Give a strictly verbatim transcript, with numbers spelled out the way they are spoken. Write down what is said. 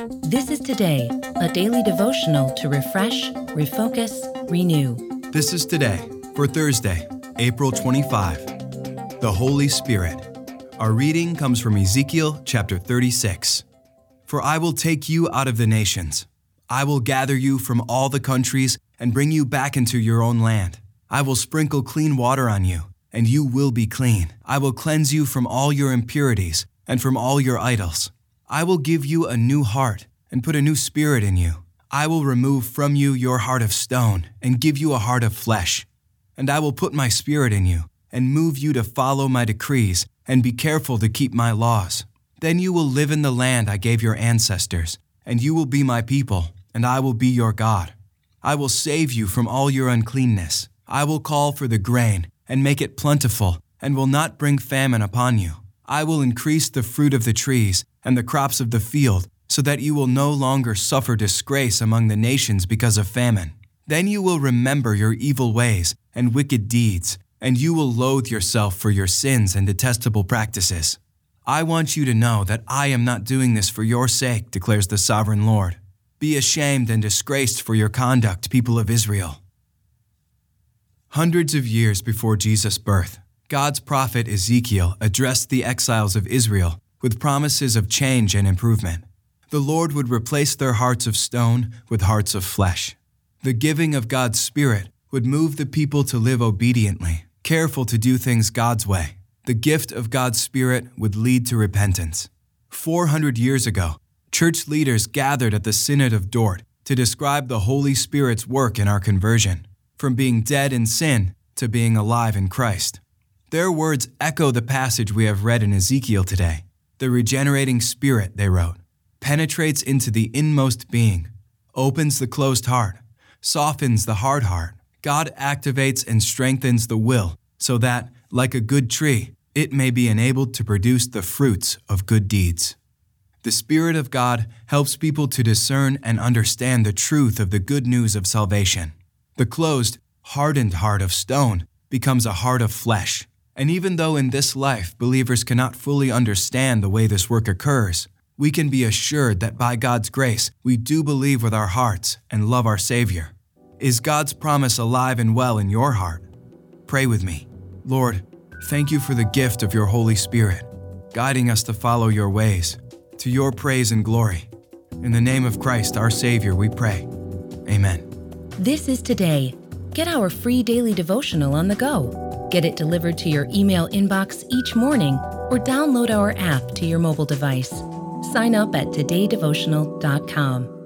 This is Today, a daily devotional to refresh, refocus, renew. This is Today for Thursday, April twenty-fifth. The Holy Spirit. Our reading comes from Ezekiel chapter thirty-six. For I will take you out of the nations. I will gather you from all the countries and bring you back into your own land. I will sprinkle clean water on you, and you will be clean. I will cleanse you from all your impurities and from all your idols. I will give you a new heart and put a new spirit in you. I will remove from you your heart of stone and give you a heart of flesh. And I will put my spirit in you and move you to follow my decrees and be careful to keep my laws. Then you will live in the land I gave your ancestors, and you will be my people, and I will be your God. I will save you from all your uncleanness. I will call for the grain and make it plentiful, and will not bring famine upon you. I will increase the fruit of the trees and the crops of the field, so that you will no longer suffer disgrace among the nations because of famine. Then you will remember your evil ways and wicked deeds, and you will loathe yourself for your sins and detestable practices. I want you to know that I am not doing this for your sake, declares the sovereign Lord. Be ashamed and disgraced for your conduct, people of Israel. Hundreds of years before Jesus' birth, God's prophet Ezekiel addressed the exiles of Israel with promises of change and improvement. The Lord would replace their hearts of stone with hearts of flesh. The giving of God's Spirit would move the people to live obediently, careful to do things God's way. The gift of God's Spirit would lead to repentance. Four hundred years ago, church leaders gathered at the Synod of Dort to describe the Holy Spirit's work in our conversion, from being dead in sin to being alive in Christ. Their words echo the passage we have read in Ezekiel today. The regenerating Spirit, they wrote, penetrates into the inmost being, opens the closed heart, softens the hard heart. God activates and strengthens the will so that, like a good tree, it may be enabled to produce the fruits of good deeds. The Spirit of God helps people to discern and understand the truth of the good news of salvation. The closed, hardened heart of stone becomes a heart of flesh. And even though in this life believers cannot fully understand the way this work occurs, we can be assured that by God's grace, we do believe with our hearts and love our Savior. Is God's promise alive and well in your heart? Pray with me. Lord, thank you for the gift of your Holy Spirit, guiding us to follow your ways, to your praise and glory. In the name of Christ, our Savior, we pray. Amen. This is Today. Get our free daily devotional on the go. Get it delivered to your email inbox each morning or download our app to your mobile device. Sign up at today devotional dot com.